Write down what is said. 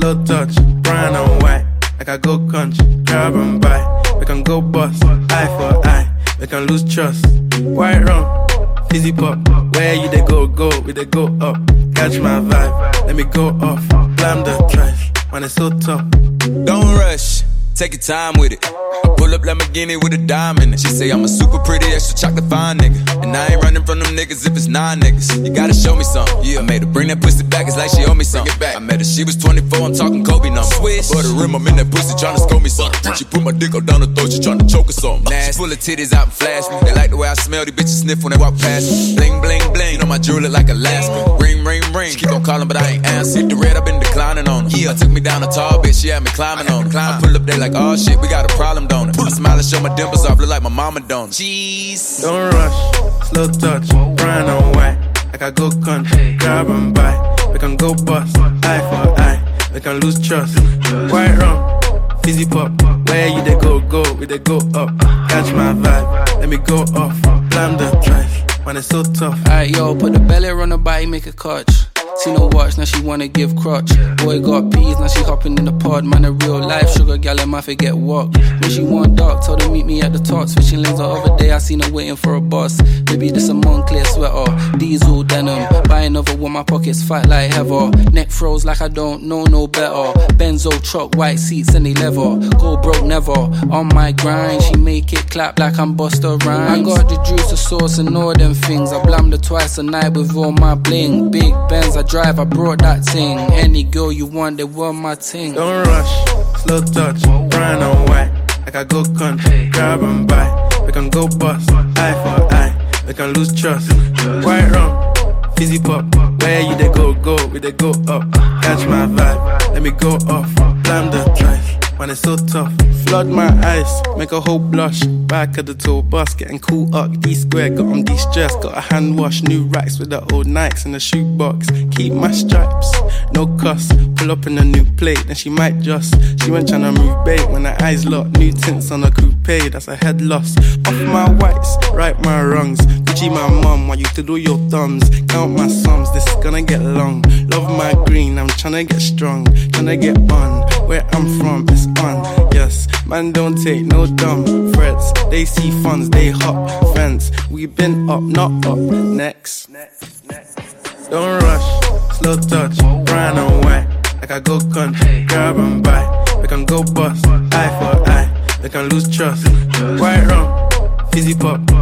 slow touch, brown and white. Like I go country, grab and buy. We can go bust, eye for eye. We can lose trust. White rum, fizzy pop. Where you they go, we they go up. Catch my vibe, let me go off. Blam the trash, man it's so tough. Don't rush, take your time with it. I pull up Lamborghini with a diamond in it. She say I'm a super pretty, extra chocolate fine nigga. And I ain't running from them niggas if it's 9 niggas. You gotta show me something. Yeah, I made her bring that pussy back, it's like she owe me something. I met her, she was 24, I'm talking Kobe numbers. Swish, for the rim, I'm in that pussy tryna score me something. She put my dick up down the throat, she tryna choke or something. She full of titties out and flash me. They like the way I smell, these bitches sniff when they walk past me. Bling, bling, bling, you know my jewelry like Alaska. Ring, ring, ring, she keep on calling but I ain't answer. Hit the red, I been declining on her. Yeah, took me down a tall bitch, she had me climbing on her. I pull up there like, oh shit, we got a problem, don't it? I smile and show my dimples off, look like my mama don't. Jeez. Don't rush, slow touch, brown and white. Like I go country, grab and buy. We can go bust, eye for eye. We can lose trust. White rum, fizzy pop. Where you they go, we they go up. Catch my vibe, let me go off. Blam the trash, man it's so tough. Alright yo, put the belly on her body, make a clutch. See no watch, now she wanna give crutch. Boy got peas, now she hopping in the pod. Man a real life sugar gal, and my forget walk. When she want dark, told her meet me at the top. Switching lanes the other day, I seen her waiting for a bus. Baby this a Moncler sweater, diesel denim. Buy another with my pockets fat like heather. Neck froze like I don't know no better. Benzo truck, white seats and they leather. Go broke never, on my grind. She make it clap like I'm Busta Rhymes. I got the juice, the sauce and all them things. I blammed her twice a night with all my bling. Big Benz, I drive, I brought that thing. Any girl you want, they want my thing. Don't rush, slow touch, brown and white. Like I go country, grab and buy. We can go bust, eye for eye. We can lose trust. White rum, fizzy pop. Where you they go, we they go up. Catch my vibe, let me go off. Blam the trash, man it's so tough. Flood my eyes, make a whole blush. Back of the tour bus, getting cool up. D-square, got on de-stress. Got a hand wash, new racks with the old Nikes in the shoebox. Keep my stripes, no cuss. Pull up in a new plate, then she might just. She went tryna move bait when her eyes locked. New tints on a coupe, that's a head loss. Off my whites, right my wrongs. Gucci my mum, while you do your thumbs. Count my sums, this is gonna get long. Love my green, I'm tryna get strong. Tryna get on, where I'm from, it's on. Yes, man don't take no dumb threats. They see funds, they hop fence. We been up, not up, next. Don't rush, slow touch, brown and white. Like I go country, grab and buy. We can go bust, eye for eye. We can lose trust. White rum, fizzy pop.